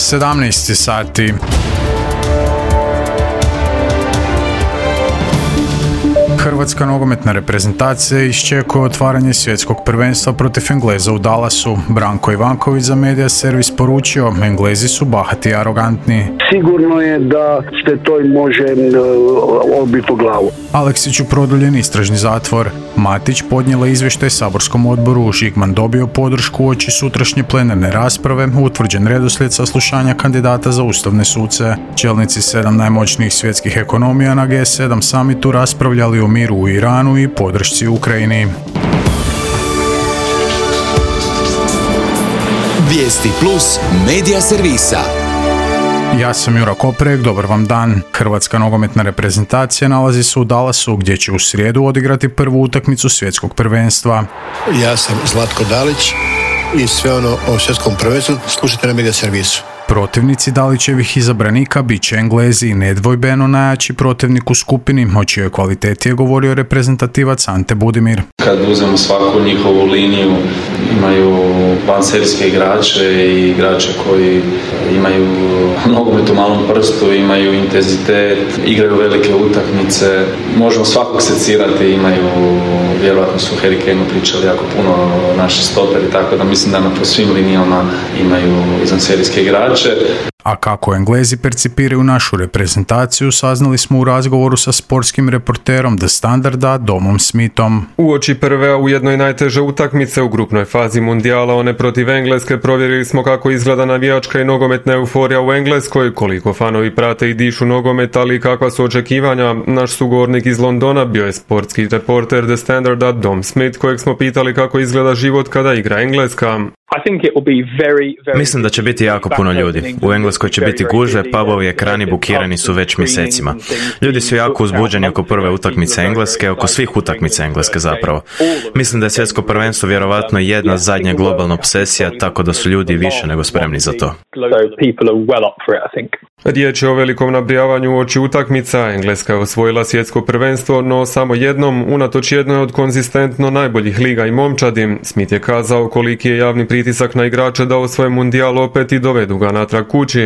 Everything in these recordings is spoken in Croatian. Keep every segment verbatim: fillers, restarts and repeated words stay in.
sedamnaest sati. Hrvatska nogometna reprezentacija iščekuje otvaranje svjetskog prvenstva protiv Engleza u Dallasu. Branko Ivanković za Media Servis poručio, Englezi su bahati i arogantni. Sigurno je da se to i može obiti po glavu. Aleksiću produljen istražni zatvor. Matić podnijela izvještaj saborskom odboru. Žigman dobio podršku uoči sutrašnje plenarne rasprave. Utvrđen redoslijed saslušanja kandidata za ustavne suce. Čelnici sedam najmoćnijih svjetskih ekonomija na G sedam summitu raspravljali o miru u Iranu i podršci Ukrajini. Vijesti plus Media Servisa. Ja sam Jura Koprek, dobar vam dan. Hrvatska nogometna reprezentacija nalazi se u Dallasu gdje će u srijedu odigrati prvu utakmicu svjetskog prvenstva. Ja sam Zlatko Dalić i sve ono o svjetskom prvenstvu slušajte na Media Servisu. Protivnici Dalićevih izabranika bit će Englezi i nedvojbeno najjači protivnik u skupini, o čijoj kvaliteti je govorio reprezentativac Ante Budimir. Kad uzmemo svaku njihovu liniju, imaju vanserijske igrače i igrače koji imaju nogomet u malom prstu, imaju intenzitet, igraju velike utakmice, možemo svakog secirati, imaju, vjerojatno su Harry Kane pričali jako puno naši stoperi, tako da mislim da na po svim linijama imaju izvanserijske igrače. A kako Englezi percipiraju našu reprezentaciju, saznali smo u razgovoru sa sportskim reporterom The Standarda, Domom Smithom. Uoči prve, a ujedno i najteže utakmice u grupnoj fazi mundijala, one protiv Engleske, provjerili smo kako izgleda navijačka i nogometna euforija u Engleskoj, koliko fanovi prate i dišu nogomet, ali kakva su očekivanja. Naš sugovornik iz Londona bio je sportski reporter The Standarda, Dom Smith, kojeg smo pitali kako izgleda život kada igra Engleska. Mislim da će biti jako puno ljudi. U Engleskoj će biti gužve, pubovi, ekrani bukirani su već mjesecima. Ljudi su jako uzbuđeni oko prve utakmice Engleske, oko svih utakmica Engleske zapravo. Mislim da je svjetsko prvenstvo vjerovatno jedna zadnja globalna obsesija, tako da su ljudi više nego spremni za to. Riječ je o velikom nabrijavanju uoči utakmica. Engleska je osvojila svjetsko prvenstvo, no samo jednom, unatoč jednoj od konzistentno najboljih liga i momčadi. Smith je kazao koliki je javni pritisak na igrače da osvoje mundijal opet i dovedu ga natrag kući.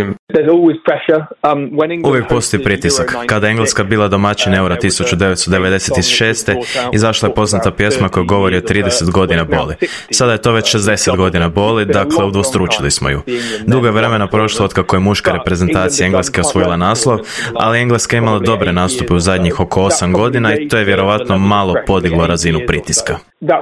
Uvijek postoji pritisak. Kada je Engleska bila domaćin Eura tisuću devetsto devedeset šest. izašla je poznata pjesma koja govori o trideset godina boli. Sada je to već šezdeset godina boli, dakle udvostručili smo ju. Dugo je vremena prošlo od kako je muška reprezentacija Engleske osvojila naslov, ali Engleska je imala dobre nastupe u zadnjih oko osam godina i to je vjerovatno malo podiglo razinu pritiska.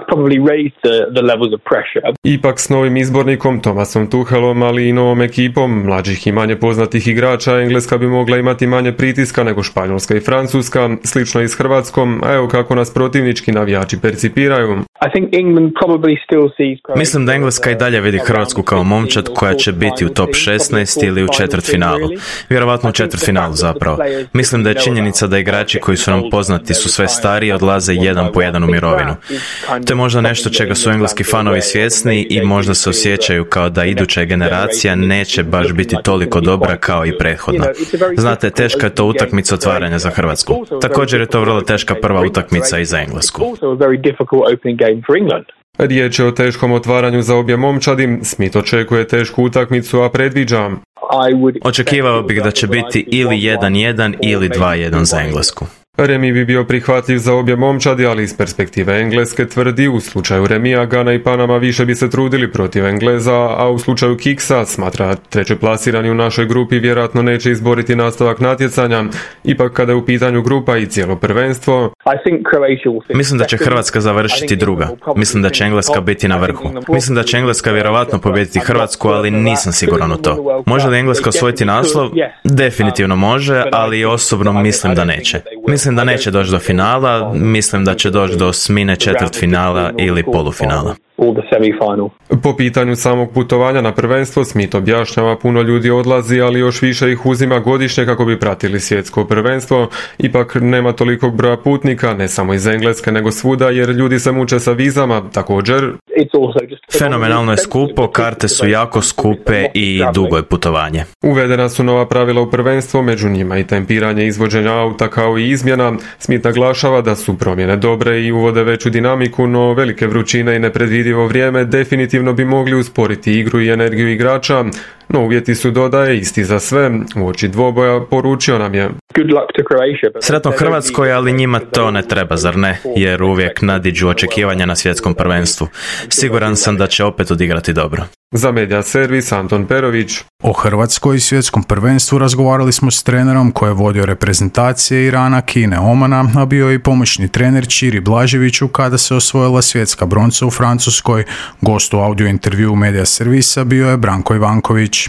Ipak s novim izbornikom Thomasom Tuchelom, ali i novom ekipom mlađih i manje poznatih igrača, Engleska bi mogla imati manje pritiska nego Španjolska i Francuska, slično i s Hrvatskom, a evo kako nas protivnički navijači percipiraju. Mislim da Engleska i dalje vidi Hrvatsku kao momčad koja će biti u top šesnaest ili u četvrtfinalu. Vjerovatno u četvrtfinalu zapravo. Mislim da je činjenica da igrači koji su nam poznati su sve stariji, odlaze jedan po jedan u mirovinu. To je možda nešto čega su engleski fanovi svjesni i možda se osjećaju kao da iduća generacija neće baš biti toliko dobra kao i prethodna. Znate, teška je to utakmica otvaranja za Hrvatsku. Također je to vrlo teška prva utakmica i za Englesku. Riječ je o teškom otvaranju za obje momčadi. Smith očekuje tešku utakmicu, a predviđa: očekivao bih da će biti ili jedan jedan ili dva jedan za Englesku. Remi bi bio prihvatljiv za obje momčadi, ali iz perspektive Engleske tvrdi u slučaju remija Gana i Panama više bi se trudili protiv Engleza, a u slučaju kiksa smatra treće plasirani u našoj grupi vjerojatno neće izboriti nastavak natjecanja. Ipak kada je u pitanju grupa i cijelo prvenstvo, mislim da će Hrvatska završiti druga. Mislim da će Engleska biti na vrhu. Mislim da će Engleska vjerojatno pobijediti Hrvatsku, ali nisam siguran u to. Može li Engleska osvojiti naslov? Definitivno može, ali osobno mislim da neće. Mislim da neće doći do finala, mislim da će doći do osmine, četvrtfinala ili polufinala. Po pitanju samog putovanja na prvenstvo, Smith objašnjava puno ljudi odlazi, ali još više ih uzima godišnje kako bi pratili svjetsko prvenstvo. Ipak nema tolikog broja putnika, ne samo iz Engleske nego svuda, jer ljudi se muče sa vizama. Također, fenomenalno je skupo, karte su jako skupe i dugo je putovanje. Uvedena su nova pravila u prvenstvo, među njima i tempiranje izvođenja auta kao i izmjena. Smith naglašava da su promjene dobre i uvode veću dinamiku, no velike vrućine i nepredvidivosti nepredvidivo vrijeme definitivno bi mogli usporiti igru i energiju igrača, no uvjeti su, dodaje, isti za sve. Uoči dvoboja poručio nam je: Sretno Hrvatskoj, ali njima to ne treba, zar ne? Jer uvijek nadiđu očekivanja na svjetskom prvenstvu. Siguran sam da će opet odigrati dobro. Za Media Servis, Anton Perović. O Hrvatskoj i svjetskom prvenstvu razgovarali smo s trenerom koji je vodio reprezentacije Irana, Kine, Omana, a bio je i pomoćni trener Ćiri Blaževiću kada se osvojila svjetska bronca u Francuskoj. Gost u audio intervju Media Servisa bio je Branko Ivanković.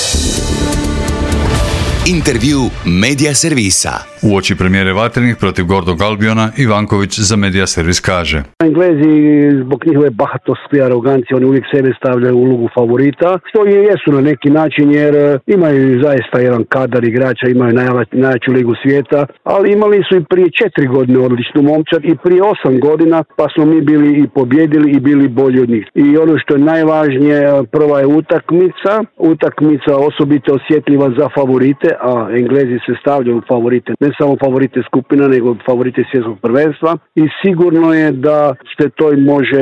Intervju Media Servisa. Uoči premijere Vatrenih protiv Gordog Albiona, Ivanković za Media Servis kaže: Englezi zbog njihove bahatosti i arogancije, oni uvijek sebe stavljaju u ulogu favorita, što i jesu na neki način, jer imaju zaista jedan kadar igrača, imaju najjaču ligu svijeta, ali imali su i prije četiri godine odličnu momčad i prije osam godina, pa smo mi bili i pobjedili i bili bolji od njih. I ono što je najvažnije, prva je utakmica, utakmica osobito osjetljiva za favorite, a Englezi se stavljaju u favorite, ne samo favorite skupina, nego favorite svjetskog prvenstva, i sigurno je da se to može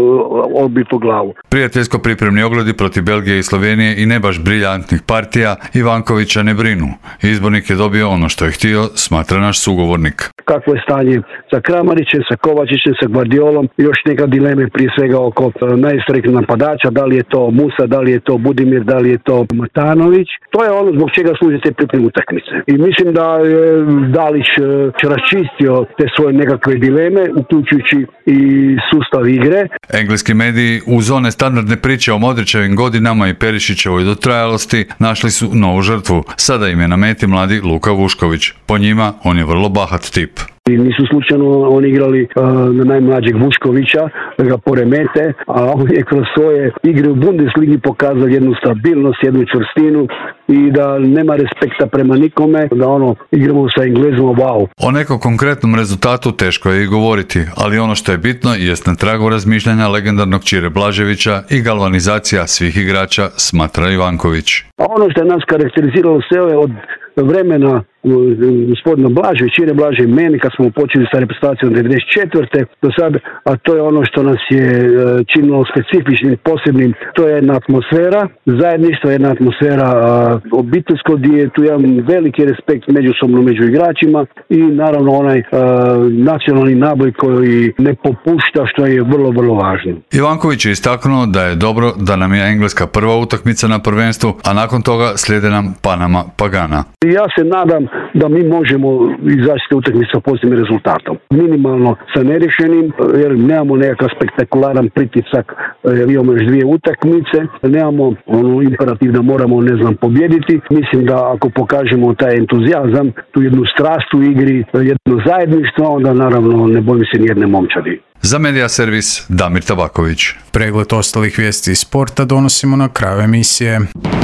uh, odbiti u glavu. Prijateljsko pripremni ogledi protiv Belgije i Slovenije i ne baš briljantnih partija Ivankovića ne brinu. Izbornik je dobio ono što je htio, smatra naš sugovornik. Kakvo je stanje sa Kramarićem, sa Kovačićem, sa Guardiolom, još neka dileme prije svega oko uh, najstarijih napadača, da li je to Musa, da li je to Budimir, da li je to Matanović. To je ono zbog čega služe te pripremne utakmice. I mislim da je Dalić raščistio te svoje nekakve dileme, uključujući i sustav igre. Engleski mediji uz one standardne priče o Modrićevim godinama i Perišićevoj dotrajalosti našli su novu žrtvu. Sada im je na meti mladi Luka Vušković. Po njima on je vrlo bahat tip. I nisu slučajno oni igrali uh, na najmlađeg Vuškovića, da ga poremete, a on je kroz svoje igre u Bundesligi pokazao jednu stabilnost, jednu čvrstinu i da nema respekta prema nikome, da ono igramo sa Englezima, wow. O nekom konkretnom rezultatu teško je i govoriti, ali ono što je bitno jest na tragu razmišljanja legendarnog Ćire Blaževića i galvanizacija svih igrača, smatra Ivanković. A ono što je nas karakteriziralo sve ove od vremena gospodina Blažević, Ćire Blaže i meni, kad smo počeli sa reprezentacijom devedeset četvrte do sad, a to je ono što nas je činilo specifičnim, posebnim, to je jedna atmosfera, zajedništvo, jedna atmosfera obiteljsko, gdje je tu jedan veliki respekt međusobno među igračima i naravno onaj a, nacionalni naboj koji ne popušta, što je vrlo, vrlo važno. Ivanković je istaknuo da je dobro da nam je Engleska prva utakmica na prvenstvu, a nakon toga slijede nam Panama Pagana. Ja se nadam da mi možemo izaći te utakmice sa pozitivnim rezultatom. Minimalno sa nerješenim, jer nemamo nekakav spektakularan pritisak, jer imamo još dvije utakmice, nemamo ono imperativ da moramo, ne znam, pobjediti. Mislim da ako pokažemo taj entuzijazam, tu jednu strast u igri, jedno zajedništvo, onda naravno ne bojim se nijedne momčadi. Za Media Servis, Damir Tabaković. Pregled ostalih vijesti iz sporta donosimo na kraju emisije.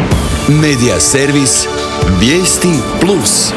Media Servis, vijesti plus.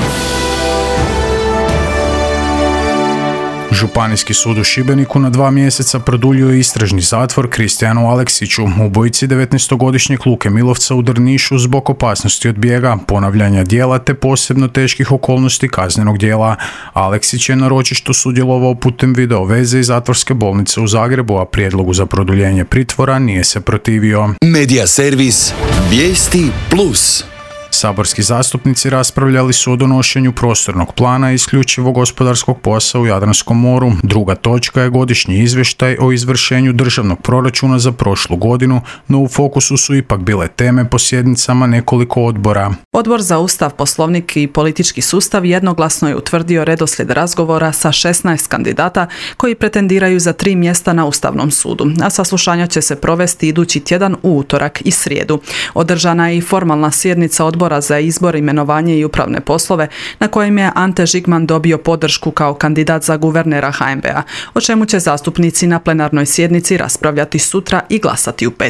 Županijski sud u Šibeniku na dva mjeseca produljuje istražni zatvor Kristijanu Aleksiću, ubojici devetnaestogodišnjeg Luke Milovca u Drnišu zbog opasnosti od bijega, ponavljanja djela te posebno teških okolnosti kaznenog djela. Aleksić je na ročištu sudjelovao putem video veze iz zatvorske bolnice u Zagrebu, a prijedlogu za produljenje pritvora nije se protivio. Media Servis, vijesti plus. Saborski zastupnici raspravljali su o donošenju prostornog plana isključivog gospodarskog pojasa u Jadranskom moru. Druga točka je godišnji izvještaj o izvršenju državnog proračuna za prošlu godinu, no u fokusu su ipak bile teme po sjednicama nekoliko odbora. Odbor za Ustav, Poslovnik i politički sustav jednoglasno je utvrdio redoslijed razgovora sa šesnaest kandidata koji pretendiraju za tri mjesta na Ustavnom sudu, a saslušanja će se provesti idući tjedan u utorak i srijedu. Održana je i formalna sjednica odbora za izbor, imenovanje i upravne poslove, na kojem je Ante Žigman dobio podršku kao kandidat za guvernera H N B-a, o čemu će zastupnici na plenarnoj sjednici raspravljati sutra i glasati u petak.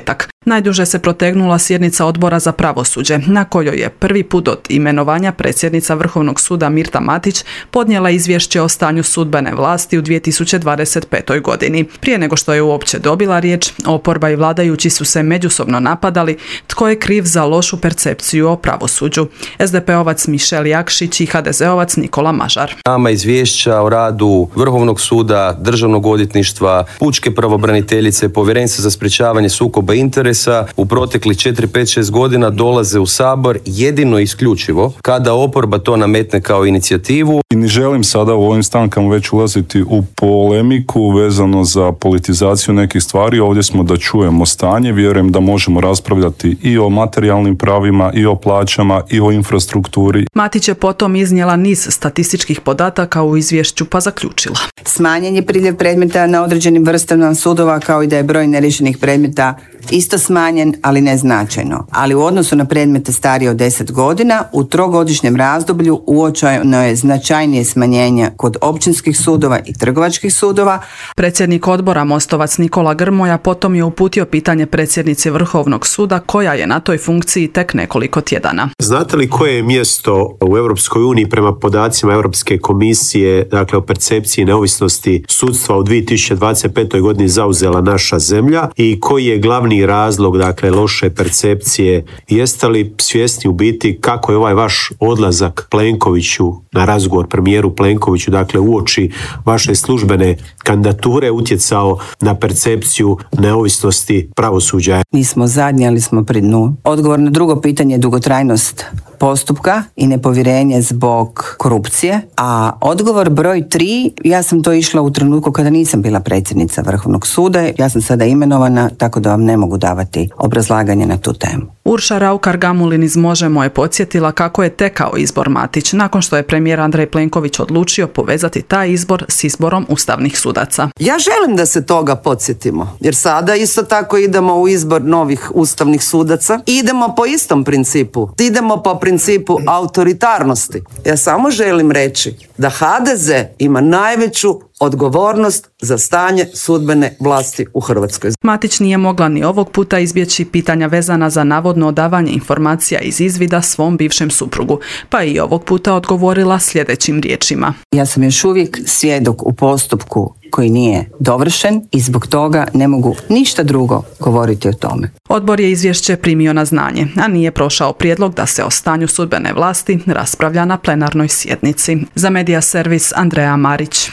Najduže se protegnula sjednica odbora za pravosuđe, na kojoj je prvi put od imenovanja predsjednica Vrhovnog suda Mirta Matić podnijela izvješće o stanju sudbene vlasti u dvije tisuće dvadeset petoj. godini. Prije nego što je uopće dobila riječ, oporba i vladajući su se međusobno napadali tko je kriv za lošu percepciju o pravosuđu. es de pe ovac Mišel Jakšić i ha de ze ovac Nikola Mažar. Nama izvješća o radu Vrhovnog suda, Državnog odvjetništva, Pučke pravobraniteljice, Povjerenstva za sprječavanje sukoba interesa u proteklih četiri, pet, šest godina dolaze u Sabor jedino i isključivo kada oporba to nametne kao inicijativu. I ne želim sada u ovim stankama već ulaziti u polemiku vezano za politizaciju nekih stvari. Ovdje smo da čujemo stanje, vjerujem da možemo raspravljati i o materijalnim pravima, i o plaćama, i o infrastrukturi. Matić je potom iznijela niz statističkih podataka u izvješću pa zaključila. Smanjen je priljev predmeta na određenim vrstama sudova, kao i da je broj neriješenih predmeta isto smanjen, ali ne značajno. Ali u odnosu na predmete starije od deset godina, u trogodišnjem razdoblju uočeno je značajnije smanjenje kod općinskih sudova i trgovačkih sudova. Predsjednik odbora Mostovac Nikola Grmoja potom je uputio pitanje predsjednici Vrhovnog suda koja je na toj funkciji tek nekoliko tjedana. Znate li koje je mjesto u Europskoj uniji prema podacima Europske komisije, dakle o percepciji neovisnosti sudstva u dvije tisuće dvadeset petoj. godini zauzela naša zemlja i koji je glavni razlog, dakle, loše percepcije? Jeste li svjesni u biti kako je ovaj vaš odlazak Plenkoviću na razgovor, premijeru Plenkoviću, dakle uoči vaše službene kandidature utjecao na percepciju neovisnosti pravosuđa? Nismo zadnji, ali smo pri dnu. Odgovor na drugo pitanje je dugotrajnost postupka i nepovjerenje zbog korupcije. A odgovor broj tri, ja sam to išla u trenutku kada nisam bila predsjednica Vrhovnog suda. Ja sam sada imenovana, tako da vam ne mogu davati obrazlaganje na tu temu. Urša Raukar-Gamulin iz Možemo je podsjetila kako je tekao izbor Matić nakon što je premijer Andrej Plenković odlučio povezati taj izbor s izborom ustavnih sudaca. Ja želim da se toga podsjetimo, jer sada isto tako idemo u izbor novih ustavnih sudaca. Idemo po istom principu. Idemo po principu autoritarnosti. Ja samo želim reći da ha de ze ima najveću odgovornost za stanje sudbene vlasti u Hrvatskoj. Matić nije mogla ni ovog puta izbjeći pitanja vezana za navodno odavanje informacija iz izvida svom bivšem suprugu, pa i ovog puta odgovorila sljedećim riječima. Ja sam još uvijek svjedok u postupku koji nije dovršen i zbog toga ne mogu ništa drugo govoriti o tome. Odbor je izvješće primio na znanje, a nije prošao prijedlog da se o stanju sudbene vlasti raspravlja na plenarnoj sjednici. Za Medija servis Andreja Marić.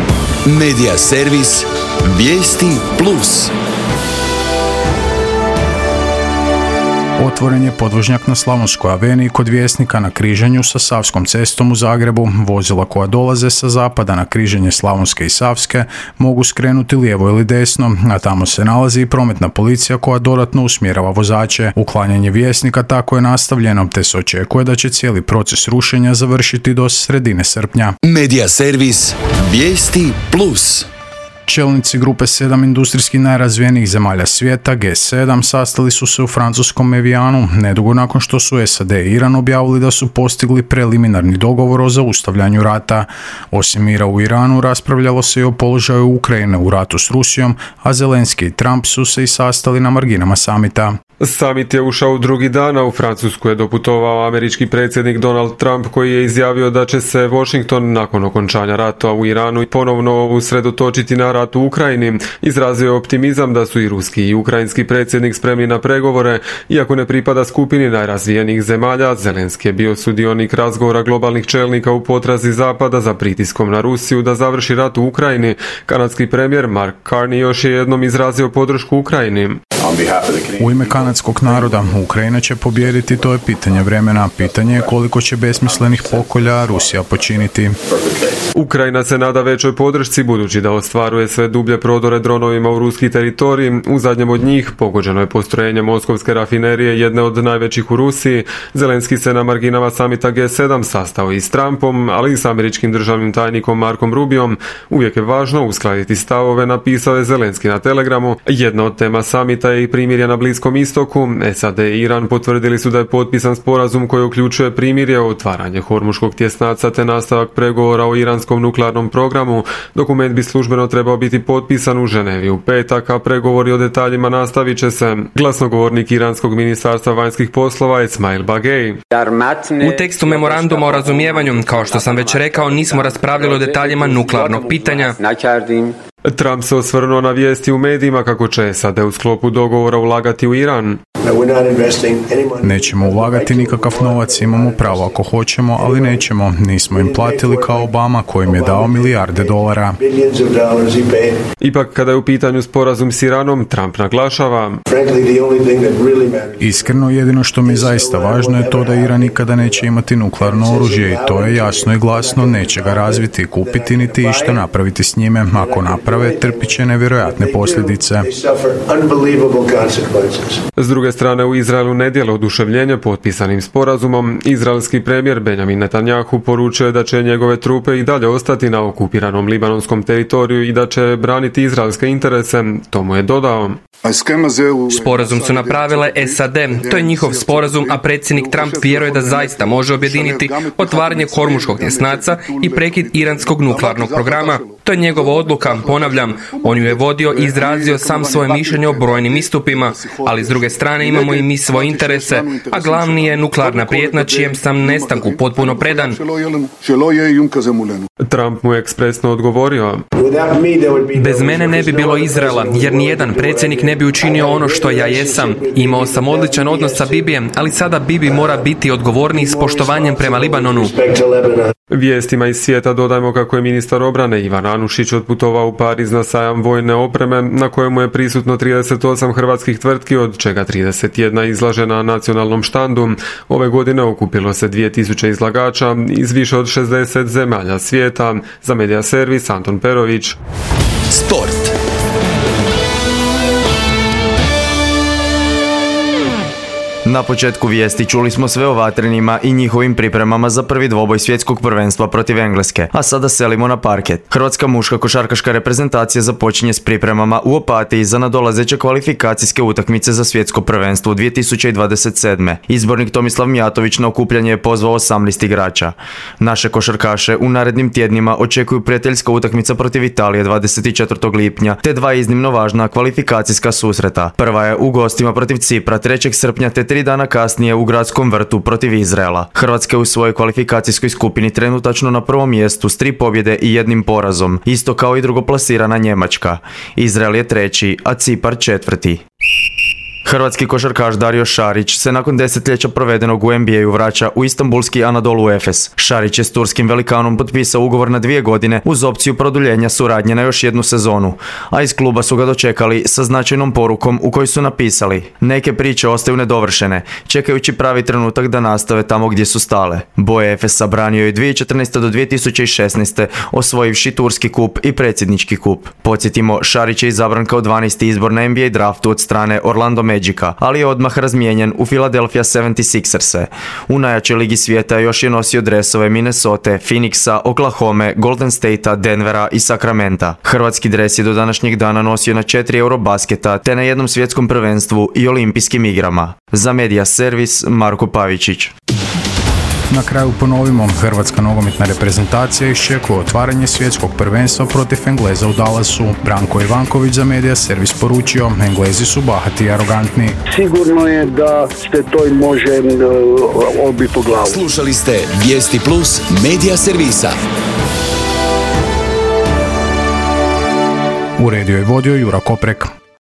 Medija servis Vijesti Plus. Otvoren je podvožnjak na Slavonskoj aveniji kod Vjesnika na križanju sa Savskom cestom u Zagrebu. Vozila koja dolaze sa zapada na križanje Slavonske i Savske mogu skrenuti lijevo ili desno, a tamo se nalazi i prometna policija koja dodatno usmjerava vozače. Uklanjanje Vjesnika tako je nastavljeno, te se očekuje da će cijeli proces rušenja završiti do sredine srpnja. Medija servis Vijesti Plus. Čelnici grupe sedam industrijski najrazvijenijih zemalja svijeta G sedam sastali su se u francuskom Evianu nedugo nakon što su es a de i Iran objavili da su postigli preliminarni dogovor o zaustavljanju rata. Osim mira u Iranu, raspravljalo se i o položaju Ukrajine u ratu s Rusijom, a Zelenski i Trump su se i sastali na marginama samita. Samit je ušao u drugi dan, a u Francusku je doputovao američki predsjednik Donald Trump koji je izjavio da će se Washington nakon okončanja rata u Iranu ponovno usredotočiti na rat u Ukrajini. Izrazio je optimizam da su i ruski i ukrajinski predsjednik spremni na pregovore, iako ne pripada skupini najrazvijenijih zemalja. Zelenski je bio sudionik razgovora globalnih čelnika u potrazi Zapada za pritiskom na Rusiju da završi rat u Ukrajini. Kanadski premijer Mark Carney još je jednom izrazio podršku Ukrajini. U ime kanadskog naroda, Ukrajina će pobijediti, to je pitanje vremena. Pitanje je koliko će besmislenih pokolja Rusija počiniti. Ukrajina se nada većoj podršci budući da ostvaruje sve dublje prodore dronovima u ruski teritorij. U zadnjem od njih pogođeno je postrojenje Moskovske rafinerije, jedne od najvećih u Rusiji. Zelenski se na marginama samita G sedam sastao i s Trumpom, ali i s američkim državnim tajnikom Markom Rubiom. Uvijek je važno uskladiti stavove, napisao je Zelenski na Telegramu. Jedna od tema samita je prodaje i primirja na Bliskom istoku, S A D i Iran potvrdili su da je potpisan sporazum koji uključuje primirje, otvaranje Hormuškog tjesnaca te nastavak pregovora o iranskom nuklearnom programu. Dokument bi službeno trebao biti potpisan u Ženevi u petak, a pregovori o detaljima nastavit će se. Glasnogovornik iranskog ministarstva vanjskih poslova Esmail Bagej. U tekstu memoranduma o razumijevanju, kao što sam već rekao, nismo raspravljali o detaljima nuklearnog pitanja. Trump se osvrnuo na vijesti u medijima kako će S A D u sklopu dogovora ulagati u Iran. Nećemo ulagati nikakav novac, imamo pravo ako hoćemo, ali nećemo. Nismo im platili kao Obama koji im je dao milijarde dolara. Ipak, kada je u pitanju sporazum s Iranom, Trump naglašava: Iskreno, jedino što mi je zaista važno je to da Iran nikada neće imati nuklearno oružje i to je jasno i glasno, neće ga razviti, kupiti niti išta napraviti s njime. Ako naprave, trpit će nevjerojatne posljedice. S druge strane, u Izraelu ne dijele oduševljenje potpisanim sporazumom. Izraelski premijer Benjamin Netanjahu poručuje da će njegove trupe i dalje ostati na okupiranom libanonskom teritoriju i da će braniti izraelske interese. To mu je dodao: Sporazum su napravile S A D, to je njihov sporazum, a predsjednik Trump vjeruje da zaista može objediniti otvaranje Hormuškog tjesnaca i prekid iranskog nuklearnog programa. To je njegova odluka, ponavljam, on ju je vodio i izrazio sam svoje mišljenje o brojnim istupima, ali s druge strane imamo i mi svoje interese, a glavni je nuklearna prijetnja čijem sam nestanku potpuno predan. Trump mu je ekspresno odgovorio: Bez mene ne bi bilo Izraela, jer nijedan predsjednik ne bi učinio ono što ja jesam. Imao sam odličan odnos sa Bibijem, ali sada Bibi mora biti odgovorniji s poštovanjem prema Libanonu. Vijestima iz svijeta dodajmo kako je ministar obrane Ivan Anušić otputovao u Pariz na sajam vojne opreme na kojemu je prisutno trideset osam hrvatskih tvrtki, od čega trideset jedna izlažena na nacionalnom štandu. Ove godine okupilo se dvije tisuće izlagača iz više od šezdeset zemalja svijeta. Za Medija servis Anton Perović. Sport. Na početku vijesti čuli smo sve o vatrenima i njihovim pripremama za prvi dvoboj svjetskog prvenstva protiv Engleske, a sada selimo na parket. Hrvatska muška košarkaška reprezentacija započinje s pripremama u Opatiji za nadolazeće kvalifikacijske utakmice za svjetsko prvenstvo u dvije tisuće dvadeset sedme. Izbornik Tomislav Mijatović na okupljanje je pozvao osamnaest igrača. Naše košarkaše u narednim tjednima očekuju prijateljska utakmica protiv Italije dvadeset četvrtog lipnja, te dva iznimno važna kvalifikacijska susreta. Prva je u gostima protiv Cipra trećeg srpnja, te tri dana kasnije u Gradskom vrtu protiv Izraela. Hrvatska je u svojoj kvalifikacijskoj skupini trenutačno na prvom mjestu s tri pobjede i jednim porazom, isto kao i drugoplasirana Njemačka. Izrael je treći, a Cipar četvrti. Hrvatski košarkaš Dario Šarić se nakon desetljeća provedenog u N B A-u vraća u istanbulski Anadolu Efes. Šarić je s turskim velikanom potpisao ugovor na dvije godine uz opciju produljenja suradnje na još jednu sezonu, a iz kluba su ga dočekali sa značajnom porukom u kojoj su napisali: neke priče ostaju nedovršene, čekajući pravi trenutak da nastave tamo gdje su stale. Boje Efesa branio je dvije tisuće četrnaeste do dvije tisuće šesnaeste, osvojivši turski kup i predsjednički kup. Podsjetimo, Šarić je izabran kao dvanaesti izbor na N B A draftu od strane Orlando Magica, ali je odmah razmijenjen u Philadelphia sedamdeset šesters. U najjačoj ligi svijeta još je nosio dresove Minnesota, Phoenixa, Oklahoma, Golden Statea, Denvera i Sacramenta. Hrvatski dres je do današnjeg dana nosio na četiri Eurobasketa te na jednom svjetskom prvenstvu i olimpijskim igrama. Za Medija servis Marko Pavičić. Na kraju ponovimo, hrvatska nogometna reprezentacija iščekuje otvaranje svjetskog prvenstva protiv Engleza u Dallasu. Branko Ivanković za Medija servis poručio: Englezi su bahati i arogantni. Sigurno je da se to i može uh, odbiti po glavu. Slušali ste Vijesti Plus Medija servisa. Uredio i vodio Jura Koprek.